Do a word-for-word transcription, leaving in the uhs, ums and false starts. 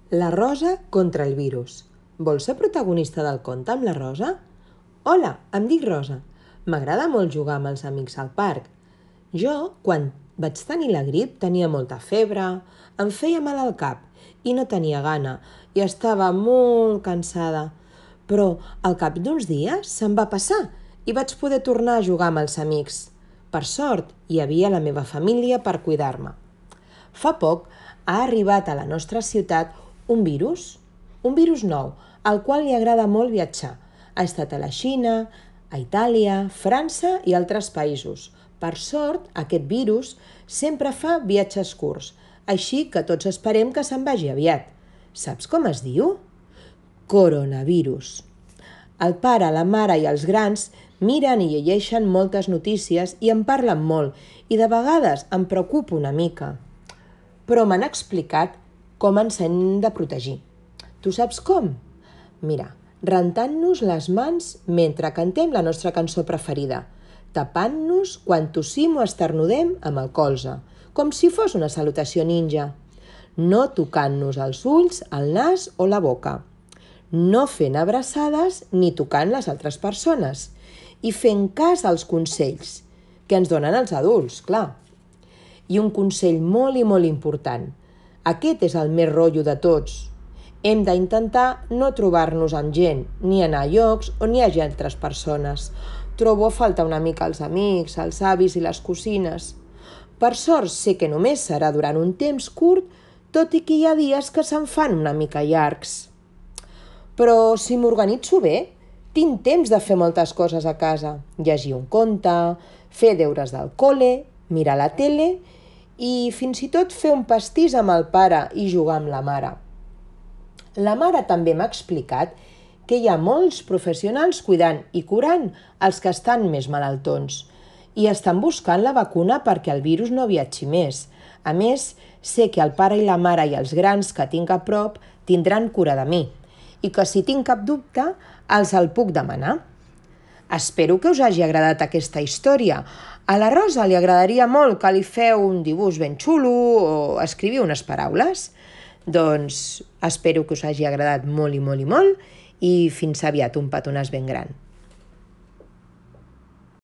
La Rosa contra el virus. Vols ser protagonista del conte amb la Rosa? Hola, em dic Rosa. M'agrada molt jugar amb els amics al parc. Jo, quan vaig tenir la grip, tenia molta febre, em feia mal al cap i no tenia gana i estava molt cansada. Però al cap d'uns dies se'm va passar i vaig poder tornar a jugar amb els amics. Per sort, hi havia la meva família per cuidar-me. Fa poc ha arribat a la nostra ciutat un virus, un virus nou, al qual li agrada molt viatjar. Ha estat a la Xina, a Itàlia, França i altres països. Per sort, aquest virus sempre fa viatges curts, així que tots esperem que se'n vagi aviat. Saps com es diu? Coronavirus. El pare, la mare i els grans miren i llegeixen moltes notícies i en parlen molt i de vegades em preocupo una mica. Però m'han explicat com ens hem de protegir. Tu saps com? Mira, rentant-nos les mans mentre cantem la nostra cançó preferida, tapant-nos quan tossim o esternudem amb el colze, com si fos una salutació ninja, no tocant-nos els ulls, el nas o la boca, no fent abraçades ni tocant les altres persones i fent cas als consells que ens donen els adults, clar. I un consell molt i molt important. Aquest és el més rotllo de tots. Hem d'intentar no trobar-nos amb gent, ni anar a llocs on hi hagi altres persones. Trobo a faltar una mica els amics, els avis i les cosines. Per sort sé que només serà durant un temps curt, tot i que hi ha dies que se'n fan una mica llargs. Però si m'organitzo bé, tinc temps de fer moltes coses a casa. Llegir un conte, fer deures del col·le, mirar la tele i fins i tot fer un pastís amb el pare i jugar amb la mare. La mare també m'ha explicat que hi ha molts professionals cuidant i curant els que estan més malaltons i estan buscant la vacuna perquè el virus no viatgi més. A més, sé que el pare i la mare i els grans que tinc a prop tindran cura de mi i que si tinc cap dubte els el puc demanar. Espero que us hagi agradat aquesta història. A la Rosa li agradaria molt que li feu un dibuix ben xulo o escriviu unes paraules. Doncs espero que us hagi agradat molt i molt i molt i fins aviat, un petonàs ben gran.